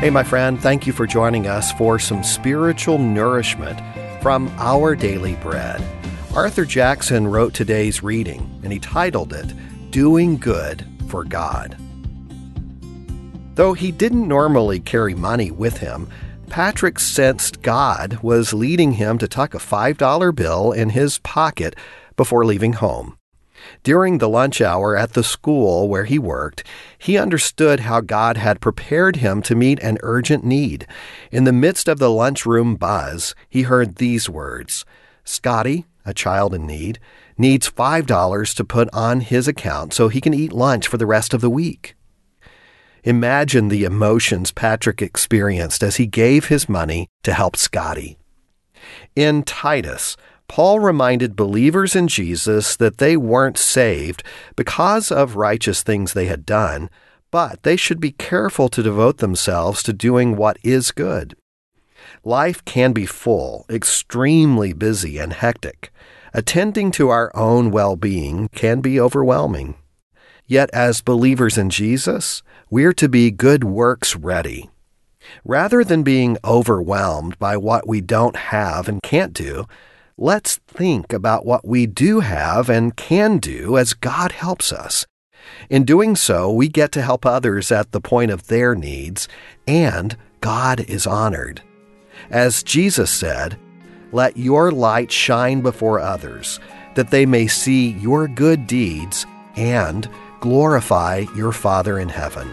Hey, my friend, thank you for joining us for some spiritual nourishment from Our Daily Bread. Arthur Jackson wrote today's reading, and he titled it, Doing Good for God. Though he didn't normally carry money with him, Patrick sensed God was leading him to tuck a $5 bill in his pocket before leaving home. During the lunch hour at the school where he worked, he understood how God had prepared him to meet an urgent need. In the midst of the lunchroom buzz, he heard these words, Scotty, a child in need, needs $5 to put on his account so he can eat lunch for the rest of the week. Imagine the emotions Patrick experienced as he gave his money to help Scotty. In Titus, Paul reminded believers in Jesus that they weren't saved because of righteous things they had done, but they should be careful to devote themselves to doing what is good. Life can be full, extremely busy and hectic. Attending to our own well-being can be overwhelming. Yet as believers in Jesus, we're to be good works ready. Rather than being overwhelmed by what we don't have and can't do, let's think about what we do have and can do as God helps us. In doing so, we get to help others at the point of their needs, and God is honored. As Jesus said, "Let your light shine before others, that they may see your good deeds and glorify your Father in heaven."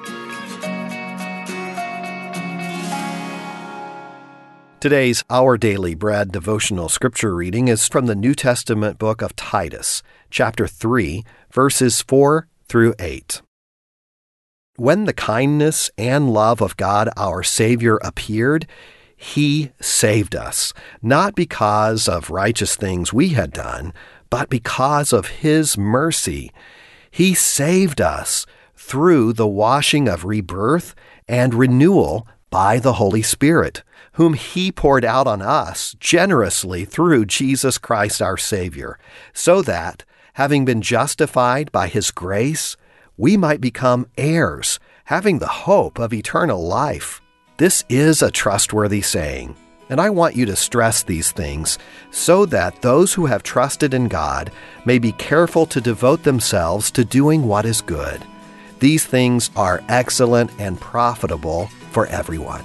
Today's Our Daily Bread devotional scripture reading is from the New Testament book of Titus, chapter 3, verses 4 through 8. When the kindness and love of God our Savior appeared, He saved us, not because of righteous things we had done, but because of His mercy. He saved us through the washing of rebirth and renewal by the Holy Spirit, whom He poured out on us generously through Jesus Christ our Savior, so that, having been justified by His grace, we might become heirs, having the hope of eternal life. This is a trustworthy saying, and I want you to stress these things so that those who have trusted in God may be careful to devote themselves to doing what is good. These things are excellent and profitable for everyone.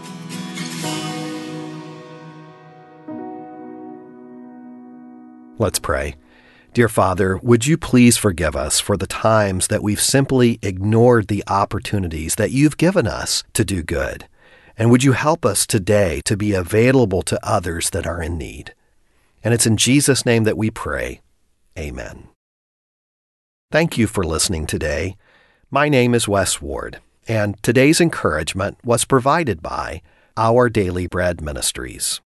Let's pray. Dear Father, would you please forgive us for the times that we've simply ignored the opportunities that you've given us to do good? And would you help us today to be available to others that are in need? And it's in Jesus' name that we pray. Amen. Thank you for listening today. My name is Wes Ward, and today's encouragement was provided by Our Daily Bread Ministries.